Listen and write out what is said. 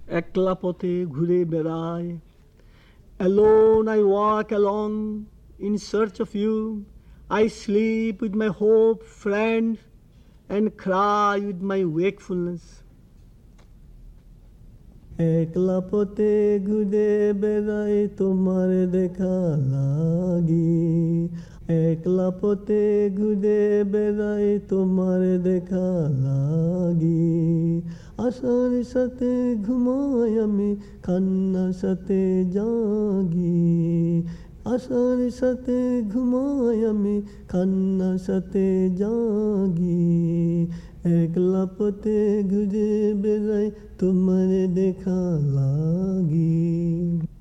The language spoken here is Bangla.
একলা পথে ঘুরে বেড়াই। Alone I walk along in search of you. I sleep with my hope, friend, and cry with my wakefulness. একলা পথে ঘুরে বেড়াই তোমার দেখা লাগি। একলা পথে ঘুরে বেড়াই তোমার দেখা লাগি। আশার সাথে ঘুমাই আমি, কান্নার সাথে জাগি। আশার সাথে ঘুমাই আমি, কান্নার সাথে জাগি। একলা পথে ঘুরে বেড়াই তোমার দেখা লাগি।